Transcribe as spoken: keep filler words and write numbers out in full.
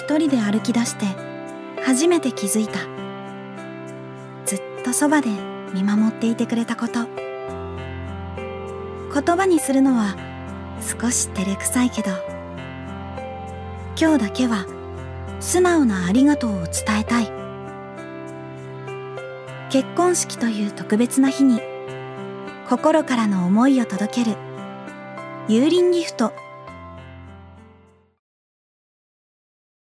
一人で歩き出して初めて気づいた。ずっとそばで見守っていてくれたこと。言葉にするのは少し照れくさいけど、今日だけは素直なありがとうを伝えたい。結婚式という特別な日に心からの思いを届けるユーリンギフト